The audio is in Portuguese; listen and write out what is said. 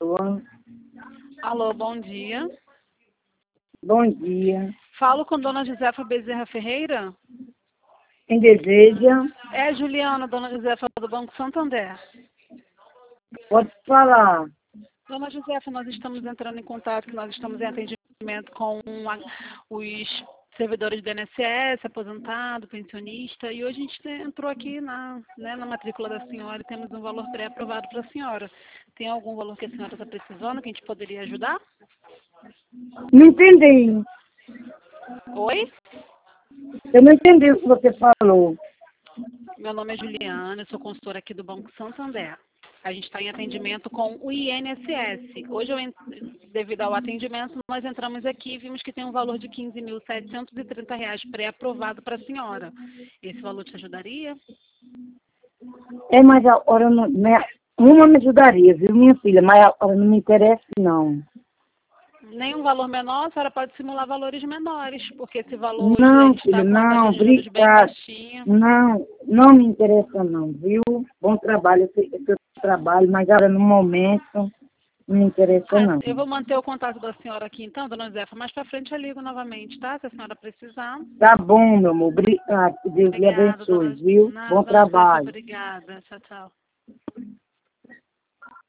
Alô? Alô, bom dia. Bom dia. Falo com Dona Josefa Bezerra Ferreira? Quem deseja, É Juliana, Dona Josefa do Banco Santander. pode falar. Dona Josefa, nós estamos entrando em contato, nós estamos em atendimento com os servidores do INSS, aposentado, pensionista, e hoje a gente entrou aqui na matrícula da senhora e temos um valor pré-aprovado para a senhora. Tem algum valor que a senhora está precisando que a gente poderia ajudar? Não entendi. Oi? Eu não entendi o que você falou. Meu nome é Juliana, eu sou consultora aqui do Banco Santander. A gente está em atendimento com o INSS. Hoje, devido ao atendimento, nós entramos aqui e vimos que tem um valor de R$ 15.730 pré-aprovado para a senhora. Esse valor te ajudaria? É, mas a hora não... Uma me ajudaria, viu, minha filha? Mas a hora não me interessa, não. Nenhum valor menor, a senhora pode simular valores menores, porque esse valor hoje a Não, gente está filha, com uma não, taxa de juros bem obrigado. baixinha. Não, não me interessa, não, viu? Bom trabalho, eu sei que eu trabalho, mas agora no momento não me interessa, não. Eu vou manter o contato da senhora aqui então, dona Josefa. Mais para frente eu ligo novamente, tá? Se a senhora precisar. Tá bom, meu amor, obrigado. Que Deus lhe Obrigada, abençoe, dona. viu? Nada, Bom dona Josefa, trabalho. obrigada. Tchau, tchau.